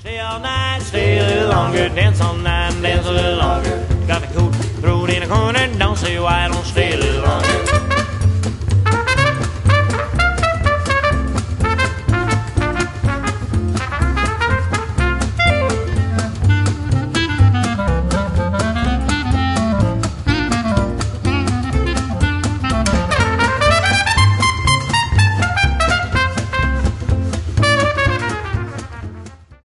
Stay all night, stay a little longer, dance all night, dance a little longer. Got the coat, throw it in a corner, don't say why I don't stay a little